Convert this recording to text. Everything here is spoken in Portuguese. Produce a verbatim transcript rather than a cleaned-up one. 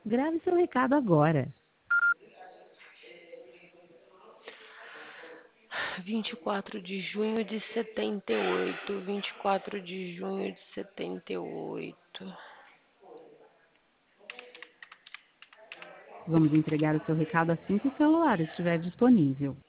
Grave seu recado agora. vinte e quatro de junho de setenta e oito, vinte e quatro de junho de setenta e oito. Vamos entregar o seu recado assim que o celular estiver disponível.